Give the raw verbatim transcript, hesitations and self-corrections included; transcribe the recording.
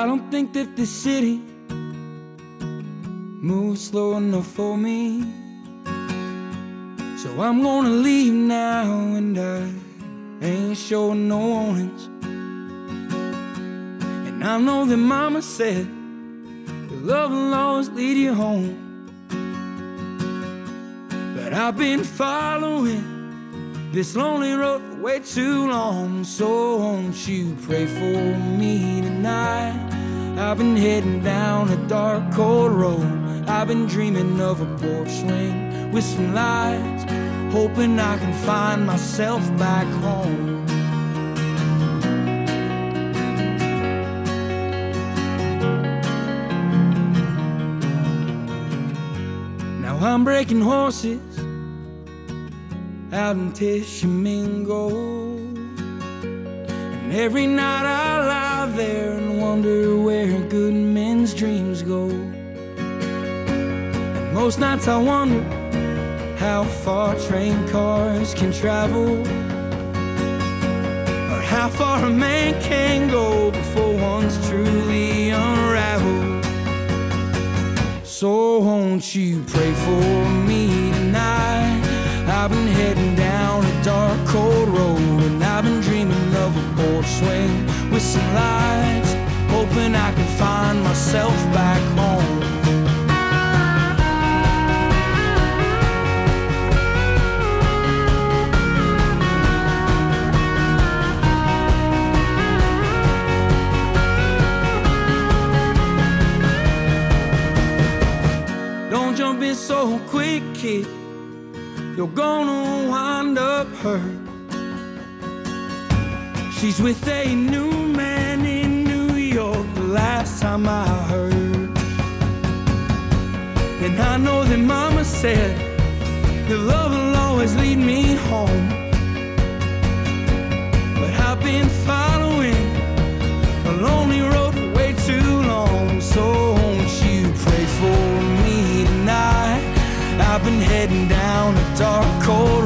don't think that this city moves slow enough for me. So I'm gonna leave now, and I ain't showing no warnings. And I know that mama said your love will always lead you home, but I've been following this lonely road for way too long. So won't you pray for me tonight? I've been heading down a dark cold road. I've been dreaming of a porch swing with some lights, hoping I can find myself back home. Now I'm breaking horses out in Tishomingo, and every night I lie there and wonder where good men's dreams go. And most nights I wonder how far train cars can travel, or how far a man can go before one's truly unraveled. So won't you pray for me tonight? I've been heading down a dark cold road, and I've been dreaming of a porch swing with some lights, hoping I can find myself back home. Don't jump in so quick, kid, you're gonna wind up hurt. She's with a new man in New York, the last time I heard. And I know that mama said that love will always lead me home, but I've been following a lonely road for way too long. So won't you pray for me tonight? I've been heading down a dark cold